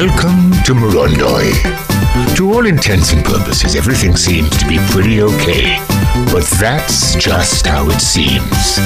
Welcome to Morondoi. To all intents and purposes, everything seems to be pretty okay. But that's just how it seems.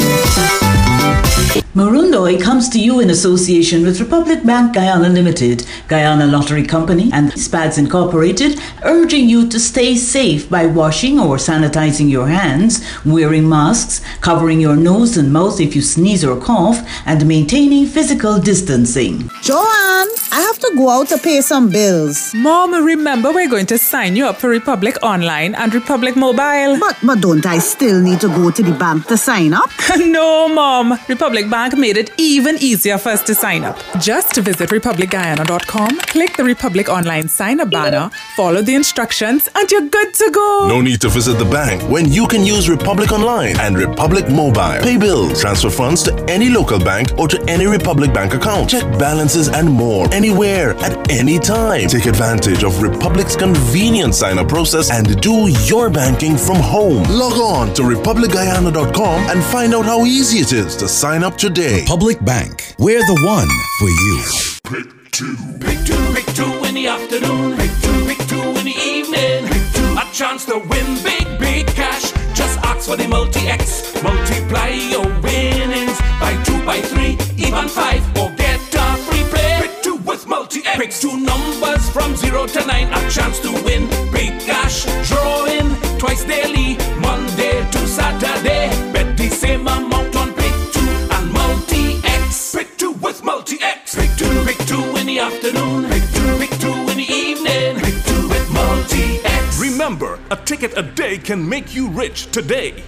Morondoi comes to you in association with Republic Bank Guyana Limited, Guyana Lottery Company, and SPADS Incorporated, urging you to stay safe by washing or sanitizing your hands, wearing masks, covering your nose and mouth if you sneeze or cough, and maintaining physical distancing. Joanne, I have to go out to pay some bills. Mom, remember we're going to sign you up for Republic Online and Republic Mobile. But don't I still need to go to the bank to sign up? No, Mom. Republic Bank made it even easier for us to sign up. Just visit republicguyana.com, click the Republic Online sign-up banner, follow the instructions, and you're good to go. No need to visit the bank when you can use Republic Online and Republic Mobile. Pay bills, transfer funds to any local bank or to any Republic Bank account. Check balances and more anywhere at any time. Take advantage of Republic's convenient sign-up process and do your banking from home. Log on to republicguyana.com and find out how easy it is to sign up today. Public Bank, we're the one for you. Pick two in the afternoon. Pick two in the evening. A chance to win big cash. Just ask for the multi-X. Multiply your winnings by 2, by 3, even 5, or get a free play. Pick two with multi-X. Pick two numbers from 0 to 9. A chance to win big cash. Drawing twice daily, Monday to Saturday. Bet the same amount on Pick two and multi-X. Pick two with multi-X. Pick two in the afternoon. Pick two in the evening. Pick two with multi-X. Remember, a ticket a day can make you rich today.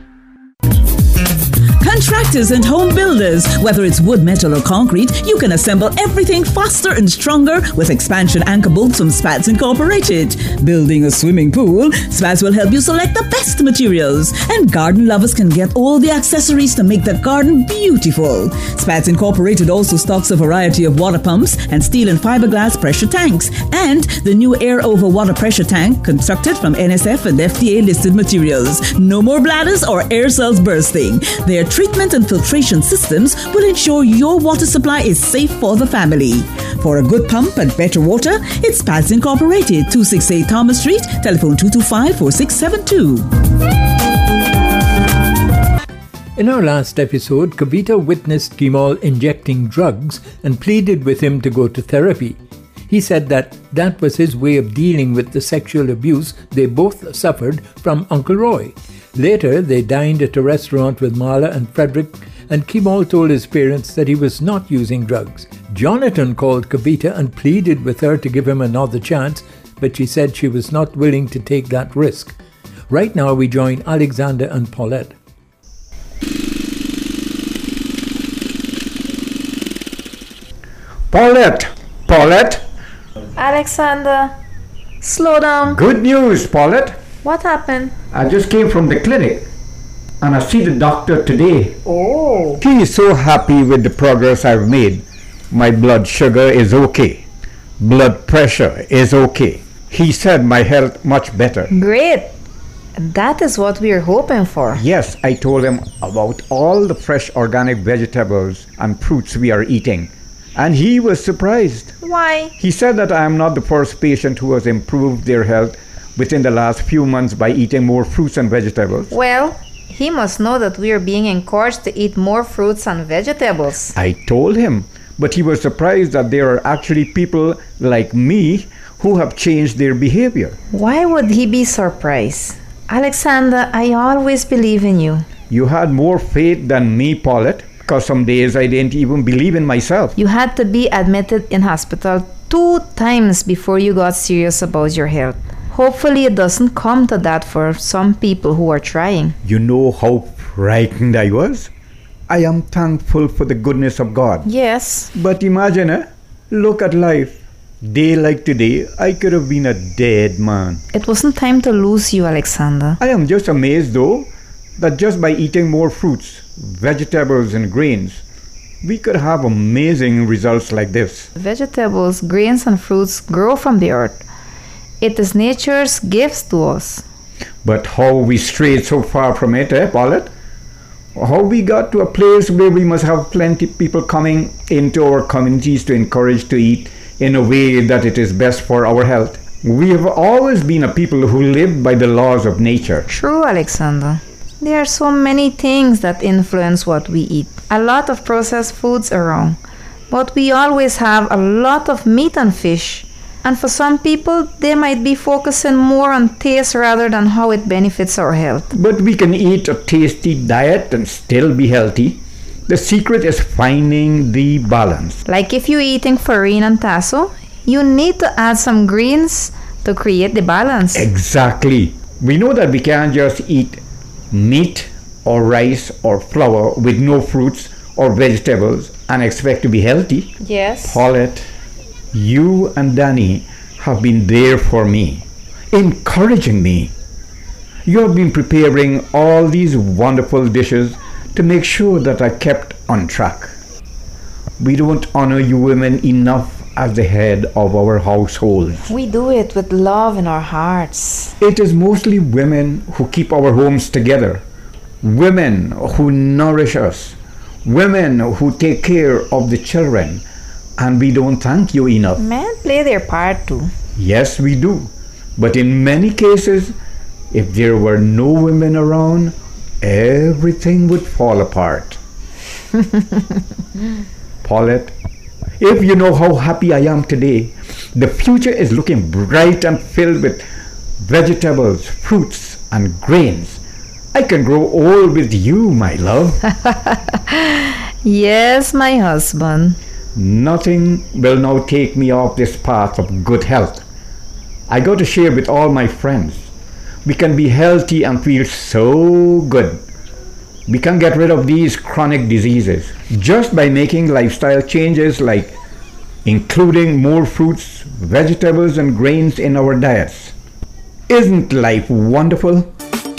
Contractors and home builders, whether it's wood, metal or concrete, you can assemble everything faster and stronger with expansion anchor bolts from SPADS Incorporated. Building a swimming pool, SPADS will help you select the best materials, and garden lovers can get all the accessories to make the garden beautiful. SPADS Incorporated also stocks a variety of water pumps and steel and fiberglass pressure tanks, and the new air over water pressure tank constructed from NSF and FDA listed materials. No more bladders or air cells bursting. Their treatment and filtration systems will ensure your water supply is safe for the family. For a good pump and better water, it's SPADS Incorporated, 268 Thomas Street, telephone 225-4672. In our last episode, Kavita witnessed Kemal injecting drugs and pleaded with him to go to therapy. He said that was his way of dealing with the sexual abuse they both suffered from Uncle Roy. Later, they dined at a restaurant with Marla and Frederick, and Kemal told his parents that he was not using drugs. Jonathan called Kavita and pleaded with her to give him another chance, but she said she was not willing to take that risk. Right now, we join Alexander and Paulette. Paulette? Alexander, slow down. Good news, Paulette. What happened? I just came from the clinic and I see the doctor today. Oh. He is so happy with the progress I've made. My blood sugar is okay. Blood pressure is okay. He said my health much better. Great. That is what we are hoping for. Yes, I told him about all the fresh organic vegetables and fruits we are eating. And he was surprised. Why? He said that I am not the first patient who has improved their health within the last few months by eating more fruits and vegetables. Well, he must know that we are being encouraged to eat more fruits and vegetables. I told him, but he was surprised that there are actually people like me who have changed their behavior. Why would he be surprised? Alexander, I always believe in you. You had more faith than me, Paulette, because some days I didn't even believe in myself. You had to be admitted in hospital 2 times before you got serious about your health. Hopefully it doesn't come to that for some people who are trying. You know how frightened I was? I am thankful for the goodness of God. Yes. But imagine, look at life. Day like today, I could have been a dead man. It wasn't time to lose you, Alexander. I am just amazed though, that just by eating more fruits, vegetables and grains, we could have amazing results like this. Vegetables, grains and fruits grow from the earth. It is nature's gifts to us. But how we strayed so far from it, Paulette? How we got to a place where we must have plenty of people coming into our communities to encourage to eat in a way that it is best for our health. We have always been a people who live by the laws of nature. True, Alexander. There are so many things that influence what we eat. A lot of processed foods around. But we always have a lot of meat and fish. And for some people, they might be focusing more on taste rather than how it benefits our health. But we can eat a tasty diet and still be healthy. The secret is finding the balance. Like if you're eating farine and tasso, you need to add some greens to create the balance. Exactly. We know that we can't just eat meat or rice or flour with no fruits or vegetables and expect to be healthy. Yes. Paulette, you and Danny have been there for me, encouraging me. You have been preparing all these wonderful dishes to make sure that I kept on track. We don't honor you women enough as the head of our households. We do it with love in our hearts. It is mostly women who keep our homes together, women who nourish us, women who take care of the children, and we don't thank you enough. Men play their part too. Yes, we do. But in many cases, if there were no women around, everything would fall apart. Paulette, if you know how happy I am today, the future is looking bright and filled with vegetables, fruits, and grains. I can grow old with you, my love. Yes, my husband. Nothing will now take me off this path of good health. I got to share with all my friends. We can be healthy and feel so good. We can get rid of these chronic diseases just by making lifestyle changes like including more fruits, vegetables, and grains in our diets. Isn't life wonderful?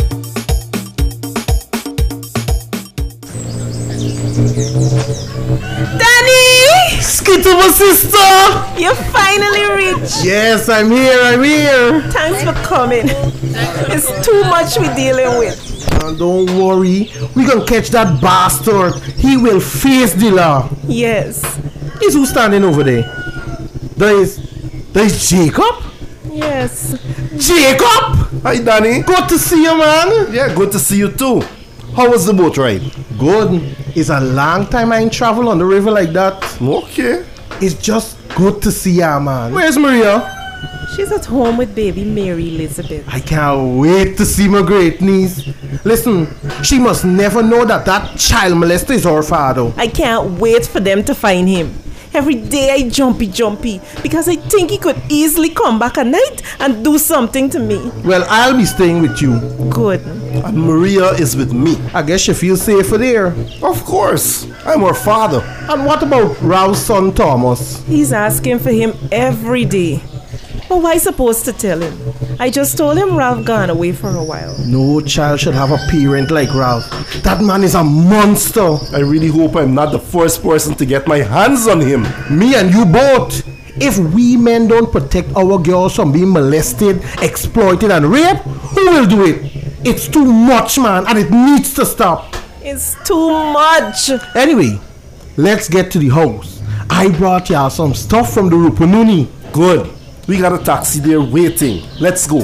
Danny! Skittle, my sister! You finally reached. Yes, I'm here. Thanks for coming. It's too much we're dealing with. Don't worry, we gonna catch that bastard. He will face the law. Yes. Is who standing over there? There is Jacob? Yes. Jacob! Hi, Danny. Good to see you, man. Yeah, good to see you too. How was the boat ride? Good. It's a long time I ain't travel on the river like that. Okay. It's just good to see ya, man. Where's Maria? She's at home with baby Mary Elizabeth. I can't wait to see my great niece. Listen, she must never know that child molester is her father. I can't wait for them to find him. Every day I jumpy because I think he could easily come back at night and do something to me. Well, I'll be staying with you. Good. And Maria is with me. I guess you feel safer there. Of course. I'm her father. And what about Ralph's son Thomas? He's asking for him every day. But why supposed to tell him? I just told him Ralph gone away for a while. No child should have a parent like Ralph. That man is a monster. I really hope I'm not the first person to get my hands on him. Me and you both. If we men don't protect our girls from being molested, exploited and raped, who will do it? It's too much, man, and it needs to stop. It's too much. Anyway, let's get to the house. I brought y'all some stuff from the Rupununi. Good. We got a taxi there waiting. Let's go.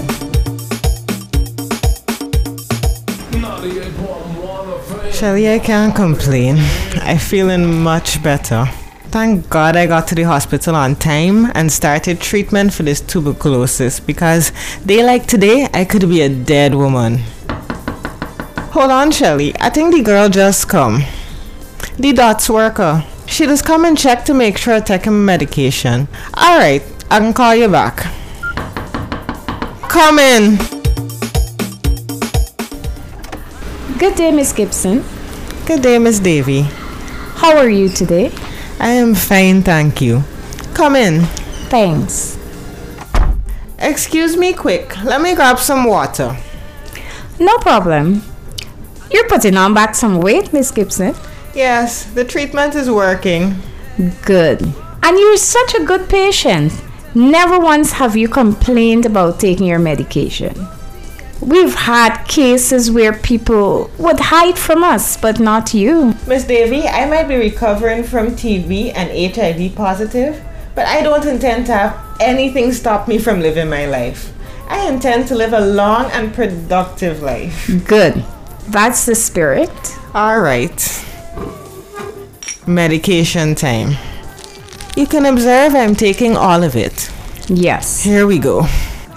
Shelly, I can't complain. I'm feeling much better. Thank God I got to the hospital on time and started treatment for this tuberculosis, because day like today, I could be a dead woman. Hold on, Shelly. I think the girl just come. The DOTS worker. She just come and check to make sure I take my medication. Alright, I can call you back. Come in. Good day, Miss Gibson. Good day, Miss Davy. How are you today? I am fine, thank you. Come in. Thanks. Excuse me quick. Let me grab some water. No problem. You're putting on back some weight, Miss Gibson. Yes, the treatment is working. Good. And you're such a good patient. Never once have you complained about taking your medication. We've had cases where people would hide from us, but not you. Miss Davy, I might be recovering from TB and HIV positive, But I don't intend to have anything stop me from living my life. I intend to live a long and productive life. Good. That's the spirit. All right. Medication time. You can observe I'm taking all of it. Yes. Here we go.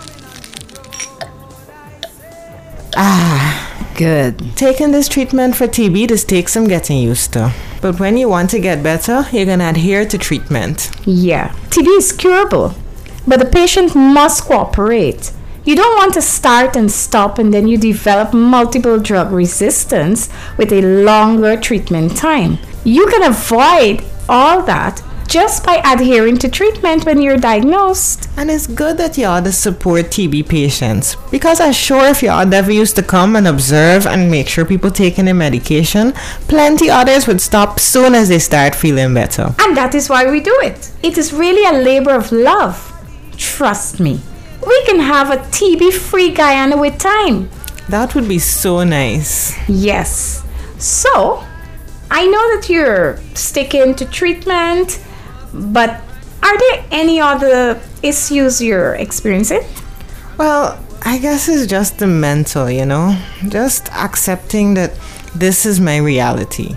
Good. Taking this treatment for TB just takes some getting used to. But when you want to get better, you're going to adhere to treatment. Yeah. TB is curable, but the patient must cooperate. You don't want to start and stop and then you develop multiple drug resistance with a longer treatment time. You can avoid all that just by adhering to treatment when you're diagnosed. And it's good that y'all support TB patients, because I'm sure if y'all never used to come and observe and make sure people taking their medication, plenty others would stop soon as they start feeling better. And that is why we do it. It is really a labor of love. Trust me. We can have a TB-free Guyana with time. That would be so nice. Yes. So, I know that you're sticking to treatment, but are there any other issues you're experiencing? Well, I guess it's just the mental, just accepting that this is my reality.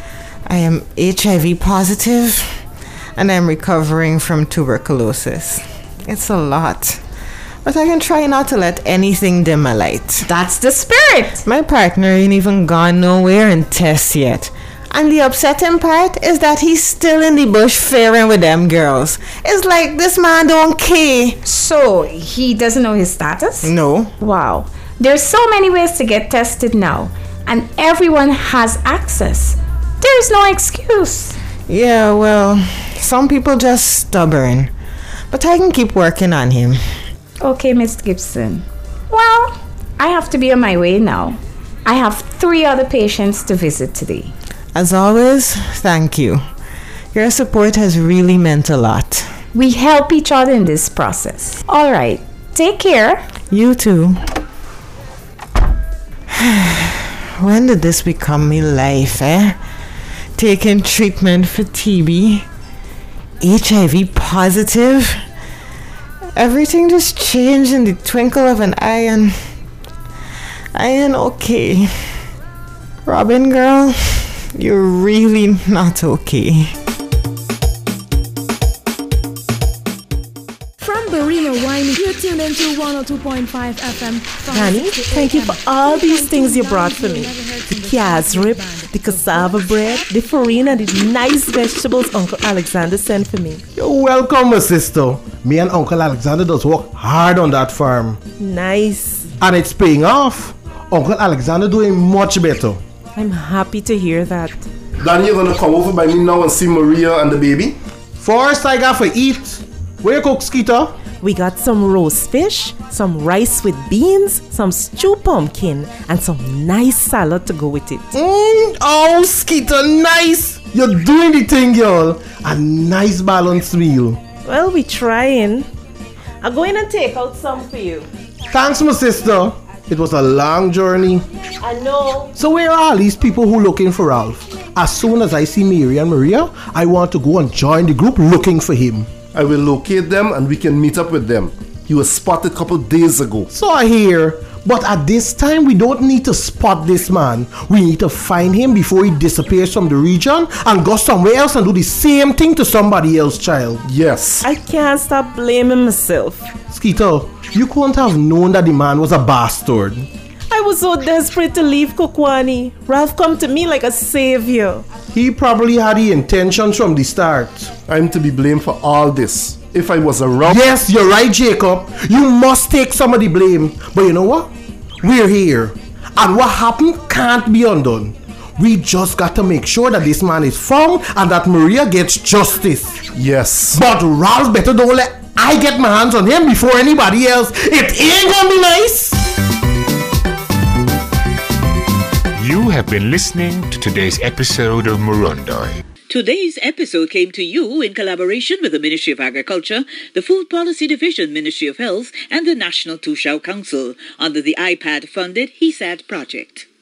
I am HIV positive and I'm recovering from tuberculosis. It's a lot, but I can try not to let anything dim my light. That's the spirit. My partner ain't even gone nowhere in tests yet. And the upsetting part is that he's still in the bush faring with them girls. It's like this man don't care. So, he doesn't know his status? No. Wow. There's so many ways to get tested now, and everyone has access. There's no excuse. Yeah, well, some people just stubborn. But I can keep working on him. Okay, Miss Gibson. Well, I have to be on my way now. I have 3 other patients to visit today. As always, thank you. Your support has really meant a lot. We help each other in this process. All right. Take care. You too. When did this become my life, Taking treatment for TB, HIV positive. Everything just changed in the twinkle of an eye, and I ain't okay. Robin girl, you're really not okay. From Barima Wine, you're tuned into 102.5 FM. Danny, thank you for all these things you brought for me. The Kiaz rib, the cassava bread, the farina, and the nice vegetables Uncle Alexander sent for me. You're welcome, my sister. Me and Uncle Alexander does work hard on that farm. Nice. And it's paying off. Uncle Alexander doing much better. I'm happy to hear that. Danny, you're gonna come over by me now and see Maria and the baby? First, I got for eat. Where you cook, Skeeter? We got some roast fish, some rice with beans, some stew pumpkin, and some nice salad to go with it. Oh, Skeeter, nice! You're doing the thing, girl. A nice balanced meal. Well, we trying. I'll go in and take out some for you. Thanks, my sister. It was a long journey. I know. So where are all these people who looking for Ralph? As soon as I see Mary and Maria, I want to go and join the group looking for him. I will locate them and we can meet up with them. He was spotted a couple days ago. So I hear. But at this time, we don't need to spot this man. We need to find him before he disappears from the region and go somewhere else and do the same thing to somebody else, child. Yes. I can't stop blaming myself. Skeeter, you couldn't have known that the man was a bastard. I was so desperate to leave Kokwani. Ralph come to me like a savior. He probably had the intentions from the start. I'm to be blamed for all this. If I was around... Yes, you're right, Jacob. You must take some of the blame. But you know what? We're here. And what happened can't be undone. We just got to make sure that this man is found and that Maria gets justice. Yes. But Ralph better don't let I get my hands on him before anybody else. It ain't gonna be nice. You have been listening to today's episode of Murundoy. Today's episode came to you in collaboration with the Ministry of Agriculture, the Food Policy Division, Ministry of Health, and the National Tushao Council under the IPAD-funded HESAD project.